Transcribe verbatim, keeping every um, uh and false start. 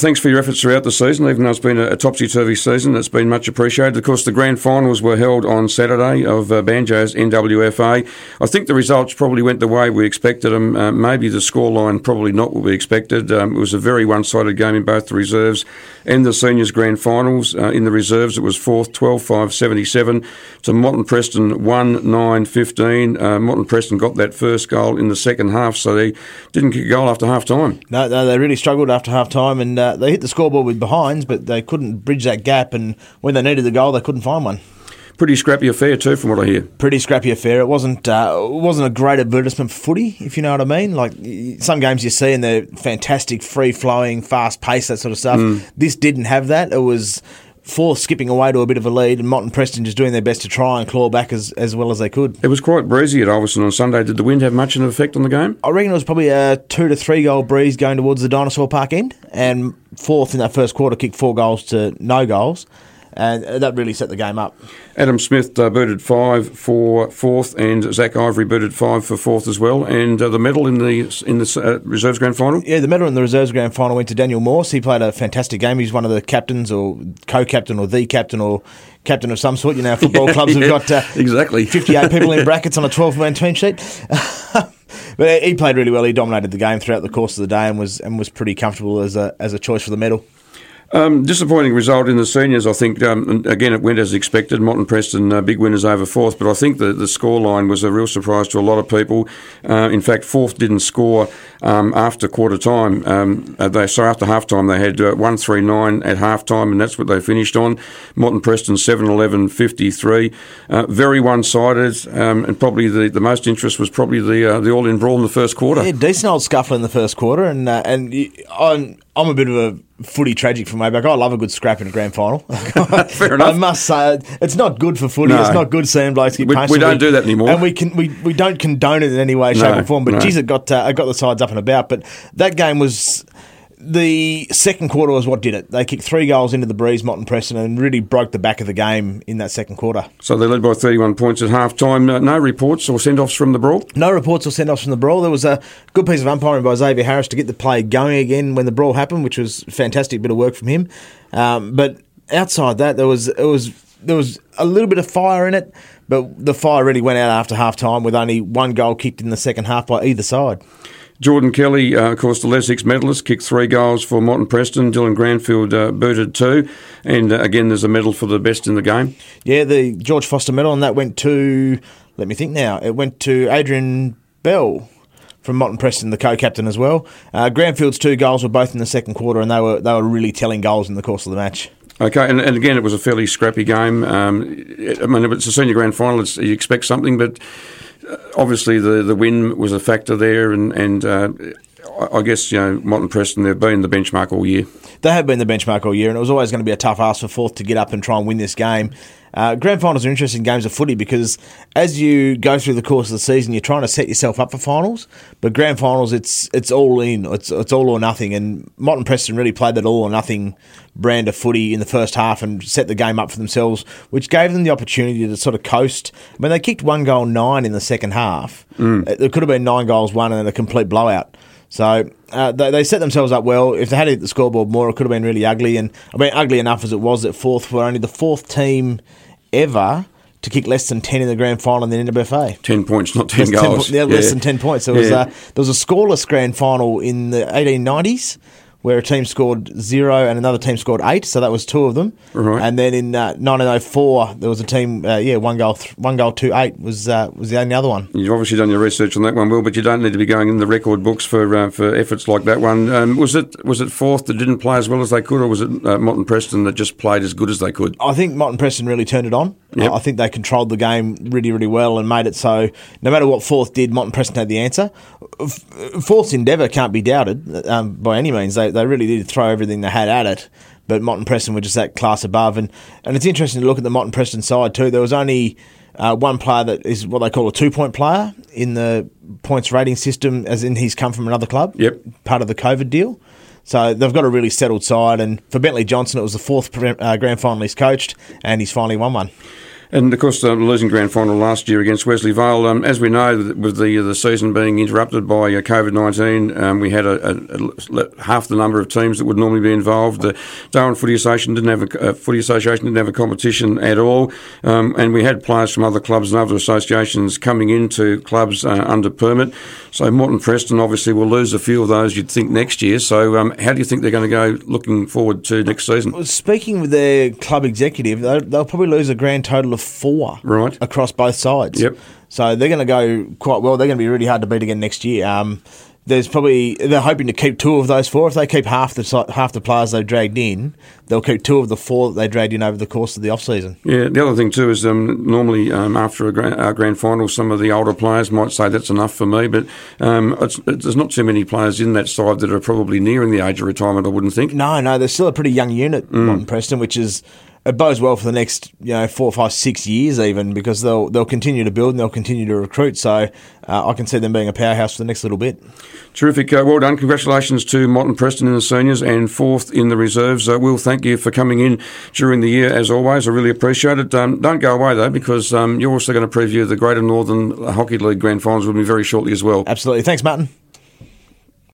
thanks for your efforts throughout the season. Even though it's been a, a topsy-turvy season, it's been much appreciated. Of course, the grand finals were held on Saturday of uh, Banjo's N W F A. I think the results probably went the way we expected them. Uh, maybe the scoreline probably not what we expected. Um, it was a very one-sided game in both the reserves and the seniors grand finals. Uh, in the reserves, it was fourth, twelve five seventy-seven to Moreton Preston one nine fifteen. Uh, Moreton Preston got that first goal in the second half, so they didn't kick a goal after half-time. No, no, they really struggled after half-time, and uh, they hit the scoreboard with behinds, but they couldn't bridge that gap, and when they needed the goal, they couldn't find one. Pretty scrappy affair too, from what I hear. Pretty scrappy affair. It wasn't uh, it wasn't a great advertisement for footy, if you know what I mean. Like some games you see, and they're fantastic, free-flowing, fast-paced, that sort of stuff. Mm. This didn't have that. It was Forth skipping away to a bit of a lead, and Moreton Preston just doing their best to try and claw back as, as well as they could. It was quite breezy at Ulverstone on Sunday. Did the wind have much of an effect on the game? I reckon it was probably a two to three goal breeze going towards the Dinosaur Park end, and Forth in that first quarter kicked four goals to no goals. And that really set the game up. Adam Smith uh, booted five for fourth, and Zach Ivory booted five for fourth as well. And uh, the medal in the in the uh, reserves grand final. Yeah, the medal in the reserves grand final went to Daniel Morse. He played a fantastic game. He's one of the captains, or co-captain, or the captain, or captain of some sort. You know, football yeah, clubs have yeah, got uh, exactly fifty-eight people in brackets on a twelve-man team sheet. But he played really well. He dominated the game throughout the course of the day, and was and was pretty comfortable as a as a choice for the medal. Um, disappointing result in the seniors, I think. Um, again, it went as expected. Moreton Preston, uh, big winners over Forth, but I think the, the scoreline was a real surprise to a lot of people. Uh, in fact, Forth didn't score um, after quarter time. Um, uh, they sorry, after half time, they had uh, one three nine at half time, and that's what they finished on. Moreton Preston seven eleven fifty-three. Uh, very one-sided, um, and probably the, the most interest was probably the uh, the all-in brawl in the first quarter. Yeah, decent old scuffle in the first quarter, and uh, and I'm, I'm a bit of a footy tragic from way back. I love a good scrap in a grand final. Fair enough. I must say, it's not good for footy. No. It's not good seeing blokes get we, punched. We don't do that anymore. And we can we, we don't condone it in any way, shape no, or form. But no. geez, it got, uh, it got the sides up and about. But that game was... The second quarter was what did it. They kicked three goals into the breeze, Moreton Preston, and really broke the back of the game in that second quarter. So they led by thirty-one points at half-time. Uh, no reports or send-offs from the brawl? No reports or send-offs from the brawl. There was a good piece of umpiring by Xavier Harris to get the play going again when the brawl happened, which was a fantastic bit of work from him. Um, but outside that, there was it was there was a little bit of fire in it, but the fire really went out after half-time with only one goal kicked in the second half by either side. Jordan Kelly, uh, of course, the Les Hicks medalist, kicked three goals for Moreton Preston. Dylan Granfield uh, booted two. And uh, again, there's a medal for the best in the game. Yeah, the George Foster medal, and that went to, let me think now, it went to Adrian Bell from Moreton Preston, the co-captain as well. Uh, Granfield's two goals were both in the second quarter, and they were they were really telling goals in the course of the match. Okay, and, and again, it was a fairly scrappy game. Um, I mean, if it's a senior grand final, it's, you expect something, but... Obviously, the, the win was a factor there, and, and uh, I guess, you know, Moreton Preston, they've been the benchmark all year. They have been the benchmark all year, and it was always going to be a tough ask for Forth to get up and try and win this game. Uh, grand finals are interesting games of footy because as you go through the course of the season, you're trying to set yourself up for finals. But grand finals, it's it's all in, it's it's all or nothing. And Moreton Preston really played that all or nothing brand of footy in the first half and set the game up for themselves, which gave them the opportunity to sort of coast. I mean, they kicked one goal nine in the second half. Mm. It could have been nine goals one and then a complete blowout. So uh, they, they set themselves up well. If they had hit the scoreboard more, it could have been really ugly. And I mean, ugly enough as it was that Forth were only the fourth team ever to kick less than ten in the grand final in the N W F A. Ten points, not ten less goals. Ten, yeah, yeah, less than ten points. There, yeah. was, uh, there was a scoreless grand final in the eighteen nineties where a team scored zero and another team scored eight, so that was two of them. Right. And then in uh, nineteen oh four, there was a team, uh, yeah, one goal, th- one goal, two eight was uh, was the only other one. You've obviously done your research on that one, Will, but you don't need to be going in the record books for uh, for efforts like that one. Um, was it was it Forth that didn't play as well as they could, or was it uh, Moreton Preston that just played as good as they could? I think Moreton Preston really turned it on. Yep. I think they controlled the game really, really well and made it so no matter what Forth did, Moreton Preston had the answer. Forth's endeavour can't be doubted um, by any means. They they really did throw everything they had at it, but Moreton Preston were just that class above. And, and it's interesting to look at the Moreton Preston side too. There was only uh, one player that is what they call a two-point player in the points rating system, as in he's come from another club, yep, part of the COVID deal. So they've got a really settled side, and for Bentley Johnson, it was the fourth uh, grand final he's coached, and he's finally won one. And of course, the losing grand final last year against Wesley Vale. Um, as we know, with the the season being interrupted by uh, COVID nineteen, um, we had a, a, a, half the number of teams that would normally be involved. The Darwin Footy Association didn't have a uh, Footy Association didn't have a competition at all, um, and we had players from other clubs and other associations coming into clubs uh, under permit. So Moreton Preston obviously will lose a few of those, you'd think, next year. So um, how do you think they're going to go looking forward to next season? Well, speaking with their club executive, they'll, they'll probably lose a grand total of four right. across both sides. Yep. So they're going to go quite well. They're going to be really hard to beat again next year. Um, there's probably they're hoping to keep two of those four. If they keep half the half the players they've dragged in, they'll keep two of the four that they dragged in over the course of the off season. Yeah. The other thing too is um, normally um, after a grand, uh, grand final, some of the older players might say that's enough for me. But um, it's, it's, there's not too many players in that side that are probably nearing the age of retirement, I wouldn't think. No, no, they're still a pretty young unit, mm. Moreton Preston, which is. It bodes well for the next, you know, four, five, six years even, because they'll they'll continue to build and they'll continue to recruit. So uh, I can see them being a powerhouse for the next little bit. Terrific. Uh, well done. Congratulations to Moreton Preston in the seniors and fourth in the reserves. Uh, Will, thank you for coming in during the year as always. I really appreciate it. Um, don't go away though, because um, you're also going to preview the Greater Northern Hockey League Grand Finals with me very shortly as well. Absolutely. Thanks, Martin.